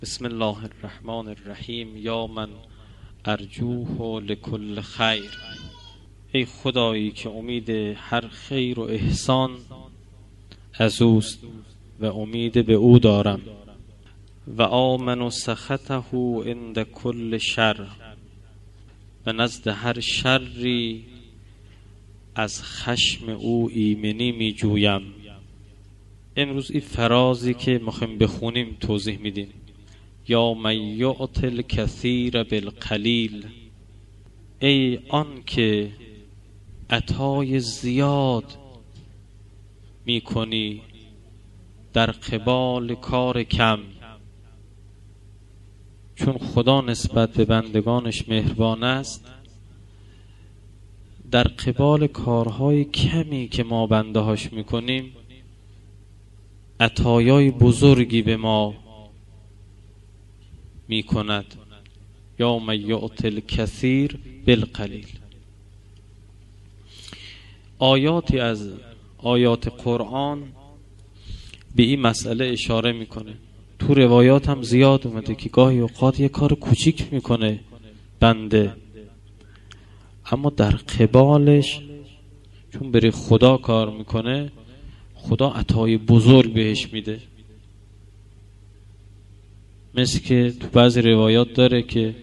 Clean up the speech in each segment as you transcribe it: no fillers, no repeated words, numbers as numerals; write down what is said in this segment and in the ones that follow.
بسم الله الرحمن الرحیم. یا من ارجوه لکل خیر. ای خدایی که امید هر خیر و احسان از اوست و امید به او دارم. و آمن سخطه عند کل شر. و نزد هر شری از خشم او ایمنی می جویم. امروز این فرازی که میخوایم بخونیم توضیح میدیم. یا من یعطی الکثیر بالقلیل. ای آن که عطای زیاد میکنی در قبال کار کم. چون خدا نسبت به بندگانش مهربان است، در قبال کارهای کمی که ما بنده هاش میکنیم عطایای بزرگی به ما می کند. یا من یعطی الکثیر بالقلیل. آیاتی از آیات قرآن به این مسئله اشاره میکنه. تو روایات هم زیاد اومده که گاهی اوقات یه کار کوچیک میکنه بنده، اما در قبالش چون بری خدا کار میکنه خدا عطای بزرگ بهش میده. مثل که تو بعضی روایات داره که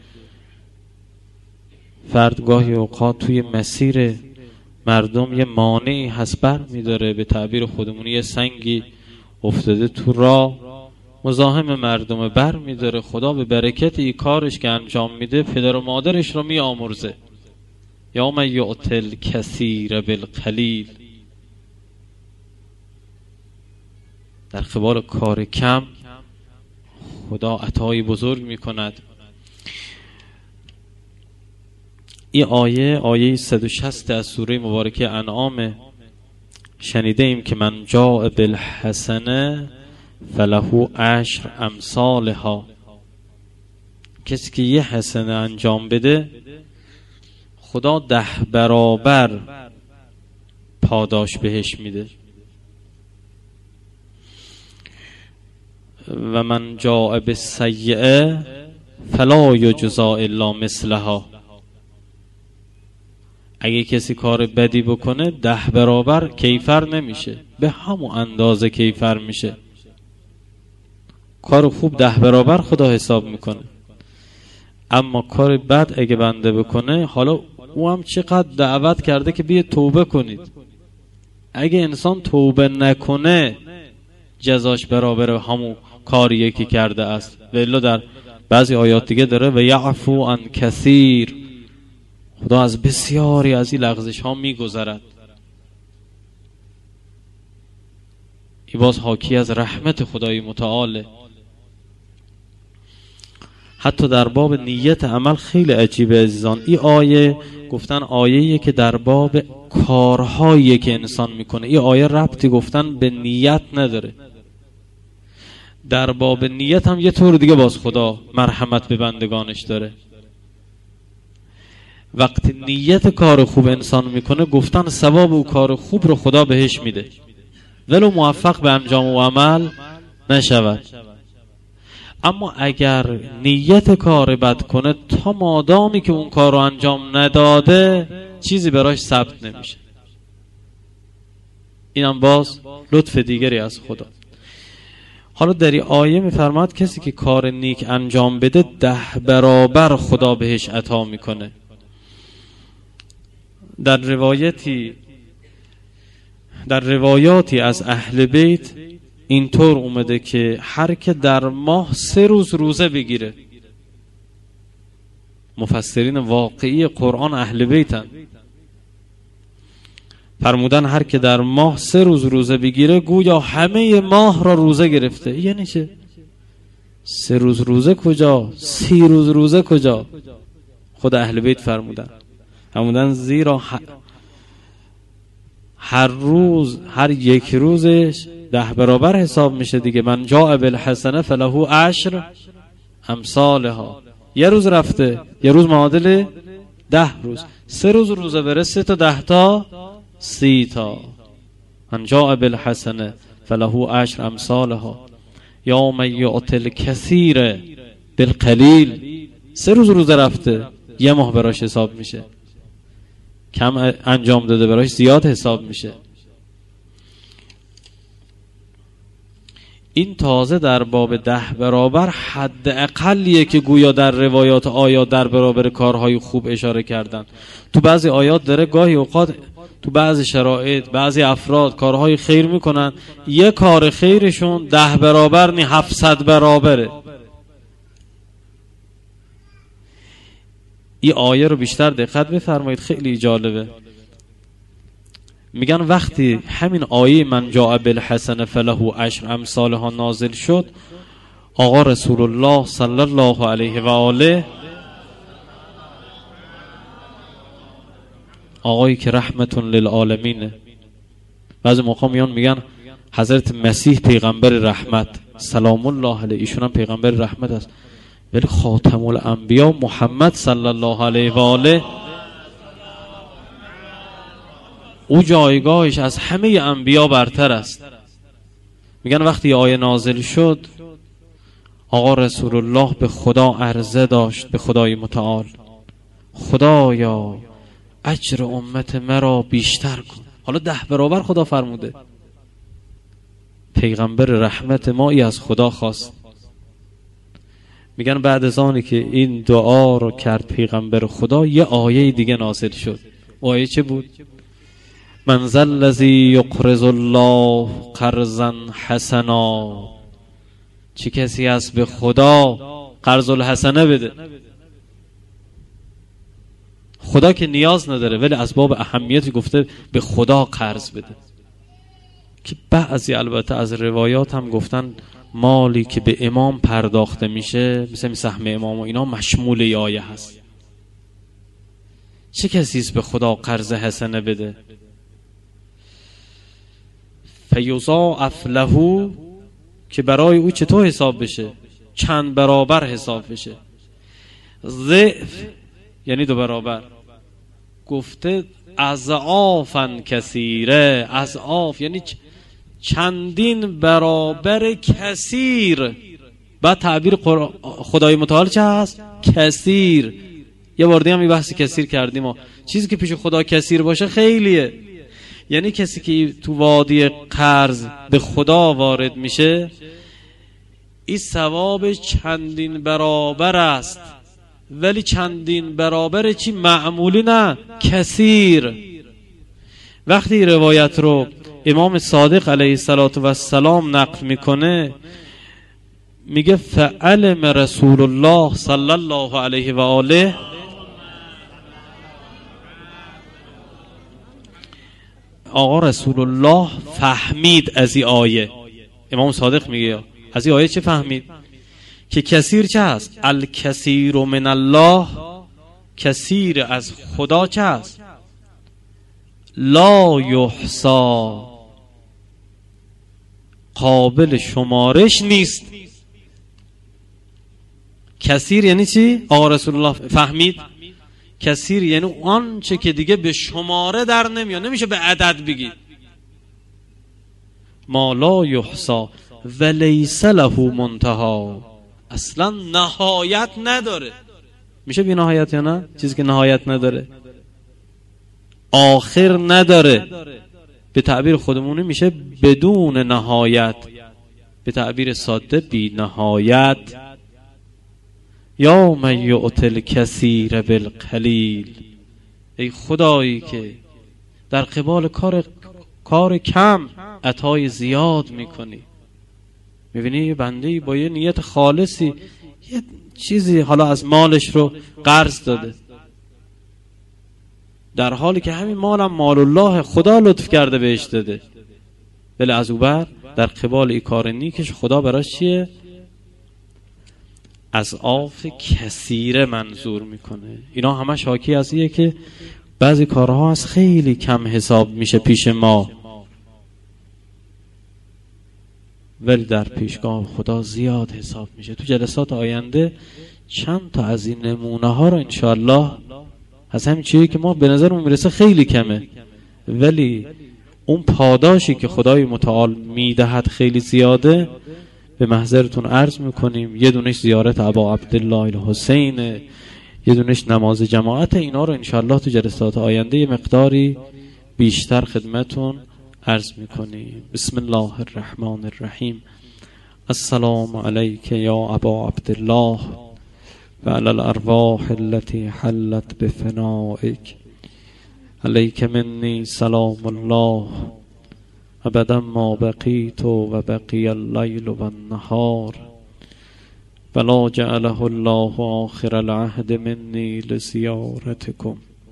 فرد گاهی اوقات توی مسیر مردم یه مانعی هست بر میداره، به تعبیر خودمونی یه سنگی افتاده تو راه مزاحم مردم بر میداره. خدا به برکت این کارش که انجام میده پدر و مادرش رو می آمرزه. یا من یعطی الکثیر بالقلیل. در قبال کار کم خدا عطای بزرگ می کند. این آیه 160 از سوره مبارکه انعام شنیده ایم که من جاء بالحسنه فله عشر امثالها. کسی که یه حسنه انجام بده خدا 10 برابر پاداش بهش میده. و من جاء بالسیئه فلا یجزی الا مثلها. اگه کسی کار بدی بکنه 10 برابر کیفر نمیشه، به همون اندازه کیفر میشه. کار خوب 10 برابر خدا حساب میکنه، اما کار بد اگه بنده بکنه، حالا او هم چقدر دعوت کرده که بیه توبه کنید، اگه انسان توبه نکنه جزاش برابر همون کاریه که کرده است. و الا در بعضی آیات دیگه داره و یعفو عن کثیر. خدا از بسیاری از این لغزش ها میگذرد. این باز حاکی از رحمت خدای متعال. حتی در باب نیت عمل خیلی عجیبه عزیزان. این آیه گفتن آیه‌ایه که در باب کارهایی که انسان میکنه. این آیه ربطی گفتن به نیت نداره. در باب نیت هم یه طور دیگه باز خدا مرحمت به بندگانش داره. وقتی نیت کار خوب انسان میکنه گفتن ثواب و کار خوب رو خدا بهش میده ولو موفق به انجام و عمل نشود. اما اگر نیت کار بد کنه تا مادامی که اون کار رو انجام نداده چیزی براش ثبت نمیشه. اینم باز لطف دیگری از خدا. حالا در این آیه میفرماد کسی که کار نیک انجام بده 10 برابر خدا بهش عطا میکنه. در روایاتی از اهل بیت اینطور اومده که هر که در ماه 3 روز روزه بگیره، مفسرین واقعی قرآن اهل بیتن، فرمودن هر که در ماه 3 روز روزه بگیره گویا همه ماه را روزه گرفته. یعنی چه؟ 3 روز روزه کجا؟ 30 روز روزه کجا؟ خود اهل بیت فرمودن زیرا هر روز، هر یک روزش 10 برابر حساب میشه دیگه. من جاء بالحسنه فله عشر امثالها. یه روز رفته، یه روز معادل 10 روز. 3 روز روزه بره 3 تا 10 تا 30 تا. من جاء بالحسنه فله عشر امثالها. یا من یعطی الکثیر بالقلیل، 3 روز روزه رفته 1 ماه براش حساب میشه، کم انجام داده براش زیاد حساب میشه. این تازه در باب 10 برابر حد اقلیه که گویا در روایات آیات در برابر کارهای خوب اشاره کردن. تو بعضی آیات داره گاهی اوقات تو بعضی شرایط بعضی افراد کارهای خیر میکنن، یه کار خیرشون 10 برابر نی 700 برابره. این آیه رو بیشتر دقت بفرمایید، خیلی جالبه. میگن وقتی همین آیه من جاء بالحسنه فله عشر امثالها نازل شد، آقا رسول الله صلی الله علیه و آله، آقایی که رحمت للعالمینه، بعضی موقع میگن حضرت مسیح پیغمبر رحمت سلام الله علیه، ایشون هم پیغمبر رحمت است، ولی خاتم الانبیا محمد صلی الله علیه و آله او جایگاهش از همه انبیا برتر است. میگن وقتی آیه نازل شد، آقا رسول الله به خدا عرضه داشت، به خدای متعال، خدایا اجر امت مرا بیشتر کن. حالا 10 برابر خدا فرموده، پیغمبر رحمت ما ای از خدا خواست. میگن بعد از آنی که این دعا رو کرد پیغمبر خدا، یه آیه دیگه نازل شد. آیه چه بود؟ من ذا الذی یقرض الله قرضا حسنا، چه کسی است به خدا قرض الحسنه بده. خدا که نیاز نداره، ولی از باب اهمیتی گفته به خدا قرض بده. که بعضی البته از روایات هم گفتن مالی که به امام پرداخته میشه، مثل سهم امام و اینا، مشمول ای آیه هست. چه کسی است به خدا قرض حسنه بده؟ فیضاعف له، که برای او چطور حساب بشه؟ چند برابر حساب بشه. ضعف یعنی 2 برابر. گفته اضعافا کثیره، اضعاف یعنی چندین برابر کثیر. بعد تعبیر خدای متعال چه هست؟ کثیر. یه بار دیگه هم این بحث کثیر کردیم ما. چیزی که پیش خدا کثیر باشه خیلیه. یعنی کسی که تو وادی قرض به خدا وارد میشه، این ثواب چندین برابر است. ولی چندین برابر چی؟ معمولی نه، کثیر. وقتی روایت رو امام صادق علیه السلام نقل میکنه، میگه فعلم رسول الله صلی الله علیه و آله، آقا رسول الله فهمید از این آیه. امام صادق میگه از این آیه چه فهمید؟ که کثیر چه هست؟ الکثیر من الله، کثیر از خدا چه هست؟ لا یحصا، قابل شمارش نیست. کثیر یعنی چی؟ آقا رسول الله فهمید کثیر یعنی آنچه که دیگه به شماره در نمیاد، نمیشه به عدد بگید. ما لا یحصا و لیس له منتها، اصلا نهایت نداره. میشه بی نهایت یا نه؟ چیزی که نهایت نداره، آخر نداره. به تعبیر خودمونه میشه بدون نهایت، به تعبیر ساده بی نهایت. یا من یعطی الکثیر بالقلیل، ای خدایی که در قبال کار کم عطای زیاد میکنی. میبینی یه بنده‌ای با یه نیت خالصی یه چیزی حالا از مالش رو قرض داده، در حالی که همین مال هم مال الله، خدا لطف کرده بهش داده، ولی از او بر در قبال این کار نیکش خدا براش چیه؟ اضعاف کثیره منظور میکنه. اینا همش حاکی از اینه که بعضی کارها از خیلی کم حساب میشه پیش ما، ولی در پیشگاه خدا زیاد حساب میشه. تو جلسات آینده چند تا از این نمونه ها رو انشاءالله، از همین چیزی که ما به نظرمون میرسه خیلی کمه، ولی اون پاداشی که خدای متعال میدهد خیلی زیاده، به محضرتون عرض میکنیم. یه دونش زیارت ابا عبدالله الحسین، یه دونش نماز جماعت. اینا رو انشالله تو جلسات آینده یه مقداری بیشتر خدمتون عرض میکنیم. بسم الله الرحمن الرحیم. السلام علیک یا ابا عبدالله و علی الارواح التي حلت بفنائک، علیک منی سلام الله ابدا ما بقیت و بقی اللیل و النهار ولا جعله الله آخر العهد منی لزیارتکم.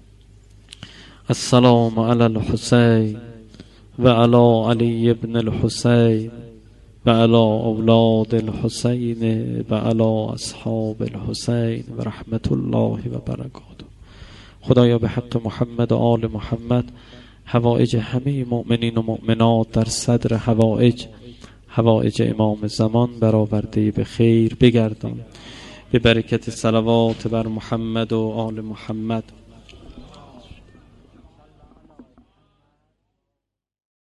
السلام علی الحسین و علی علی ابن الحسین و علی اولاد الحسین و علی اصحاب الحسین و رحمت الله و برکاته. خدایا به حق محمد و آل محمد حوائج همه مؤمنین و مؤمنات در صدر حوائج امام زمان برآورده به خیر بگردان. به برکت صلوات بر محمد و آل محمد